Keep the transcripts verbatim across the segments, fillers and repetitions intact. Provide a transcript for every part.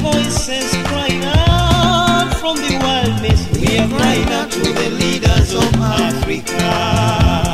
voices crying out from the wilderness. We are crying out to the leaders of Africa.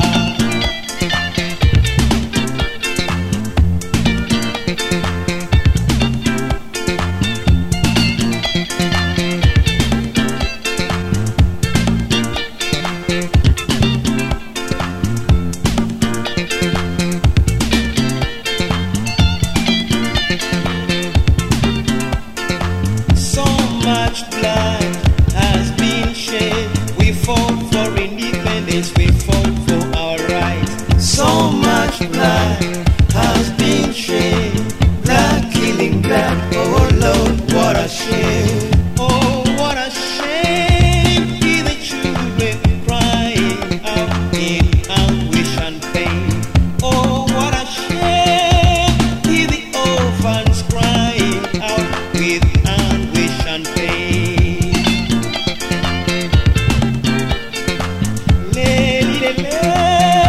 So much blood has been shed, blood killing blood. Oh Lord, what a shame! Oh, what a shame! Hear the children crying out in anguish and pain. Oh, what a shame! Hear the orphans crying out with anguish and pain. Le, le, le.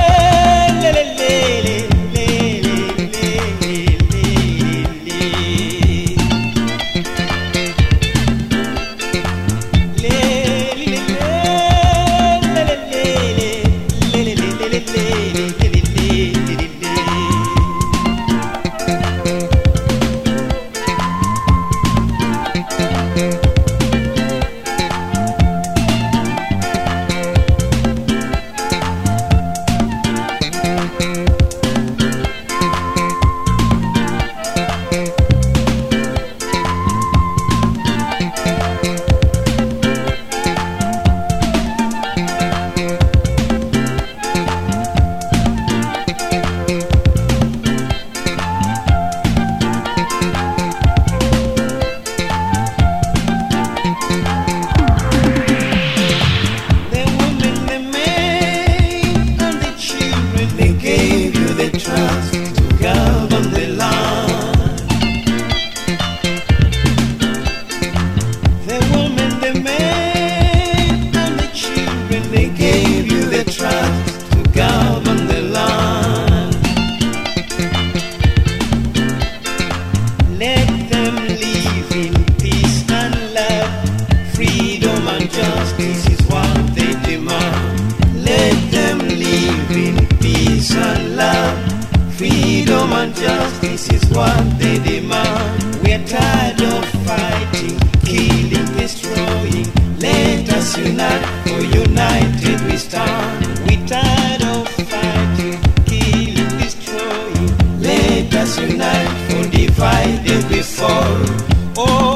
Justice is what they demand. Let them live in peace and love. Freedom and justice is what they demand. We're tired of fighting, killing, destroying. Let us unite, for united we stand. We're tired of fighting, killing, destroying. Let us unite, for divided we fall. Oh,